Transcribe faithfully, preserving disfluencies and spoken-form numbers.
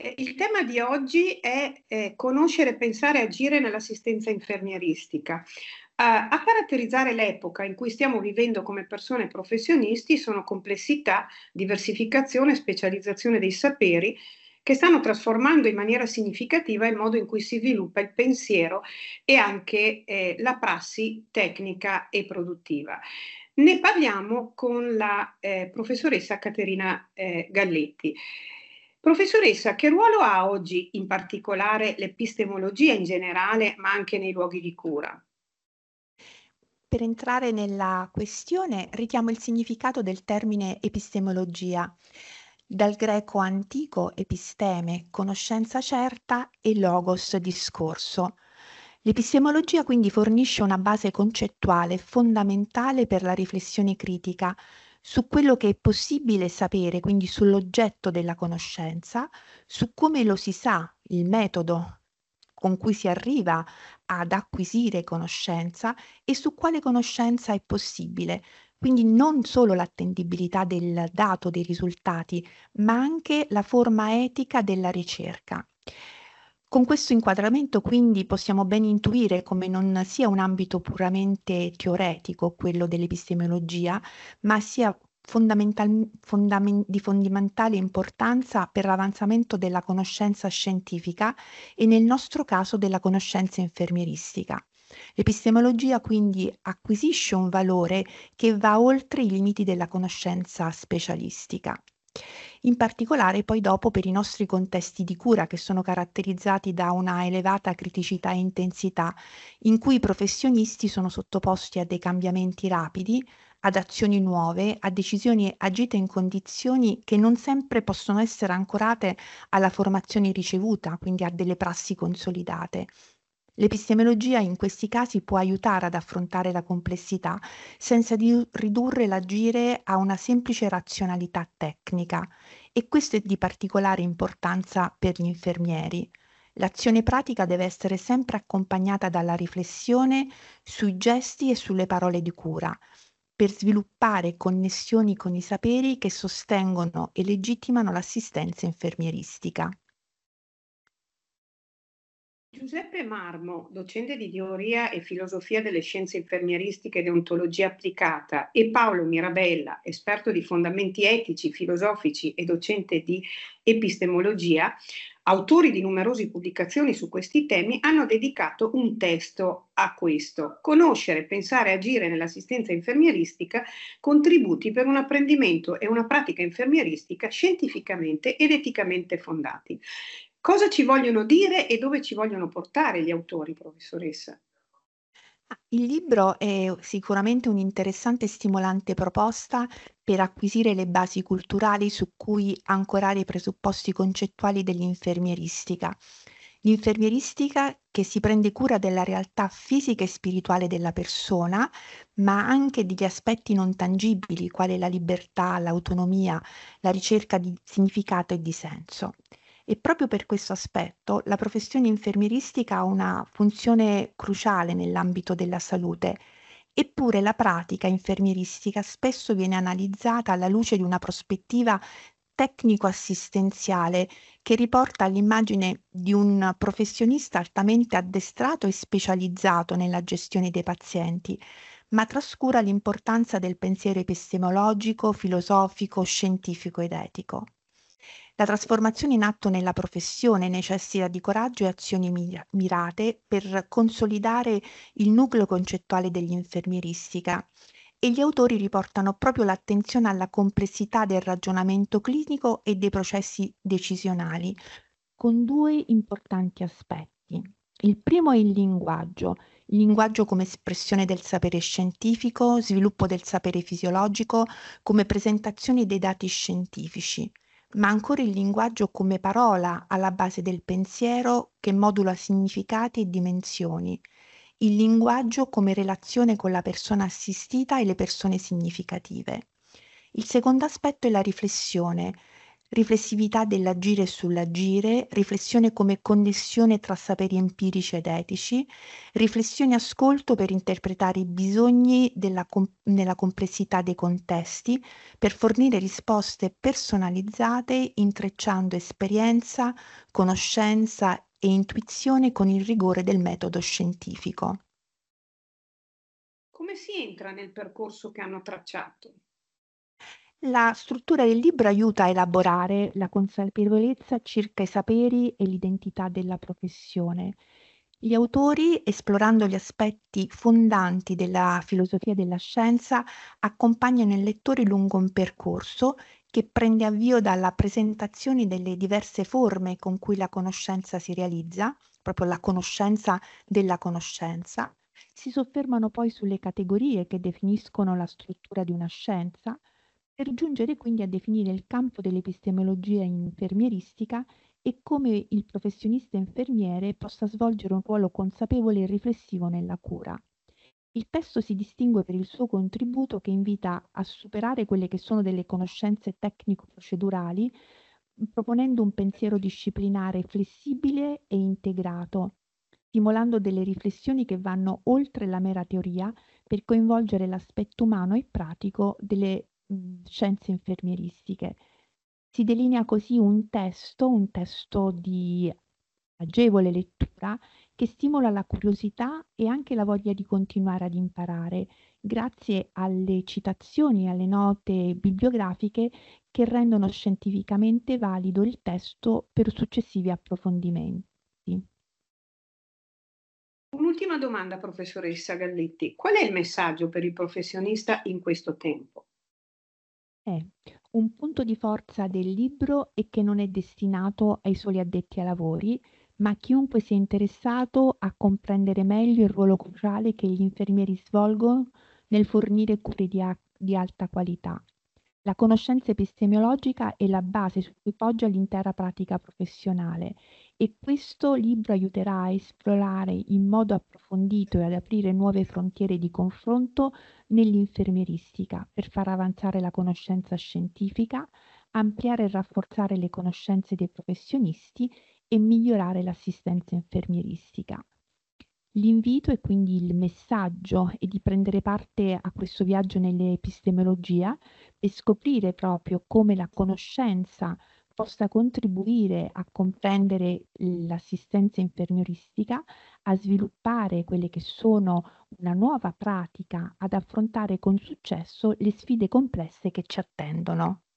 Eh, il tema di oggi è, ehm, conoscere, pensare e agire nell'assistenza infermieristica. A a caratterizzare l'epoca in cui stiamo vivendo come persone professionisti sono complessità, diversificazione e specializzazione dei saperi che stanno trasformando in maniera significativa il modo in cui si sviluppa il pensiero e anche, ehm, la prassi tecnica e produttiva. Ne parliamo con la, ehm, professoressa Caterina, ehm, Galletti. Professoressa, che ruolo ha oggi in particolare l'epistemologia in generale, ma anche nei luoghi di cura? Per entrare nella questione, richiamo il significato del termine epistemologia, dal greco antico episteme, conoscenza certa, e logos, discorso. L'epistemologia quindi fornisce una base concettuale fondamentale per la riflessione critica su quello che è possibile sapere, quindi sull'oggetto della conoscenza, su come lo si sa, il metodo con cui si arriva ad acquisire conoscenza e su quale conoscenza è possibile. Quindi non solo l'attendibilità del dato, dei risultati, ma anche la forma etica della ricerca. Con questo inquadramento quindi possiamo ben intuire come non sia un ambito puramente teoretico quello dell'epistemologia, ma sia fondamental- fondamen- di fondamentale importanza per l'avanzamento della conoscenza scientifica e nel nostro caso della conoscenza infermieristica. L'epistemologia quindi acquisisce un valore che va oltre i limiti della conoscenza specialistica. In particolare poi dopo per i nostri contesti di cura che sono caratterizzati da una elevata criticità e intensità, in cui i professionisti sono sottoposti a dei cambiamenti rapidi, ad azioni nuove, a decisioni agite in condizioni che non sempre possono essere ancorate alla formazione ricevuta, quindi a delle prassi consolidate. L'epistemologia in questi casi può aiutare ad affrontare la complessità senza di ridurre l'agire a una semplice razionalità tecnica, e questo è di particolare importanza per gli infermieri. L'azione pratica deve essere sempre accompagnata dalla riflessione sui gesti e sulle parole di cura, per sviluppare connessioni con i saperi che sostengono e legittimano l'assistenza infermieristica. Giuseppe Marmo, docente di teoria e filosofia delle scienze infermieristiche e deontologia applicata, e Paolo Mirabella, esperto di fondamenti etici, filosofici e docente di epistemologia, autori di numerose pubblicazioni su questi temi, hanno dedicato un testo a questo: Conoscere, pensare e agire nell'assistenza infermieristica, contributi per un apprendimento e una pratica infermieristica scientificamente ed eticamente fondati. Cosa ci vogliono dire e dove ci vogliono portare gli autori, professoressa? Ah, il libro è sicuramente un'interessante e stimolante proposta per acquisire le basi culturali su cui ancorare i presupposti concettuali dell'infermieristica. L'infermieristica che si prende cura della realtà fisica e spirituale della persona, ma anche degli aspetti non tangibili, quali la libertà, l'autonomia, la ricerca di significato e di senso. E proprio per questo aspetto la professione infermieristica ha una funzione cruciale nell'ambito della salute, eppure la pratica infermieristica spesso viene analizzata alla luce di una prospettiva tecnico-assistenziale che riporta all'immagine di un professionista altamente addestrato e specializzato nella gestione dei pazienti, ma trascura l'importanza del pensiero epistemologico, filosofico, scientifico ed etico. La trasformazione in atto nella professione necessita di coraggio e azioni mira- mirate per consolidare il nucleo concettuale dell'infermieristica, e gli autori riportano proprio l'attenzione alla complessità del ragionamento clinico e dei processi decisionali, con due importanti aspetti. Il primo è il linguaggio, il linguaggio come espressione del sapere scientifico, sviluppo del sapere fisiologico, come presentazione dei dati scientifici, ma ancora il linguaggio come parola alla base del pensiero che modula significati e dimensioni, il linguaggio come relazione con la persona assistita e le persone significative. Il secondo aspetto è la riflessione, riflessività dell'agire sull'agire, riflessione come connessione tra saperi empirici ed etici, riflessione e ascolto per interpretare i bisogni della com- nella complessità dei contesti, per fornire risposte personalizzate intrecciando esperienza, conoscenza e intuizione con il rigore del metodo scientifico. Come si entra nel percorso che hanno tracciato? La struttura del libro aiuta a elaborare la consapevolezza circa i saperi e l'identità della professione. Gli autori, esplorando gli aspetti fondanti della filosofia della scienza, accompagnano il lettore lungo un percorso che prende avvio dalla presentazione delle diverse forme con cui la conoscenza si realizza, proprio la conoscenza della conoscenza. Si soffermano poi sulle categorie che definiscono la struttura di una scienza, per giungere quindi a definire il campo dell'epistemologia in infermieristica e come il professionista infermiere possa svolgere un ruolo consapevole e riflessivo nella cura. Il testo si distingue per il suo contributo che invita a superare quelle che sono delle conoscenze tecnico-procedurali, proponendo un pensiero disciplinare flessibile e integrato, stimolando delle riflessioni che vanno oltre la mera teoria per coinvolgere l'aspetto umano e pratico delle mh, scienze infermieristiche. Si delinea così un testo, un testo di agevole lettura che stimola la curiosità e anche la voglia di continuare ad imparare, grazie alle citazioni e alle note bibliografiche che rendono scientificamente valido il testo per successivi approfondimenti. Un'ultima domanda, professoressa Galletti. Qual è il messaggio per il professionista in questo tempo? Eh, un punto di forza del libro è che non è destinato ai soli addetti ai lavori, ma a chiunque sia interessato a comprendere meglio il ruolo cruciale che gli infermieri svolgono nel fornire cure di, a- di alta qualità. La conoscenza epistemologica è la base su cui poggia l'intera pratica professionale e questo libro aiuterà a esplorare in modo approfondito e ad aprire nuove frontiere di confronto nell'infermieristica per far avanzare la conoscenza scientifica, ampliare e rafforzare le conoscenze dei professionisti e migliorare l'assistenza infermieristica. L'invito e quindi il messaggio è di prendere parte a questo viaggio nell'epistemologia per scoprire proprio come la conoscenza possa contribuire a comprendere l'assistenza infermieristica, a sviluppare quelle che sono una nuova pratica, ad affrontare con successo le sfide complesse che ci attendono.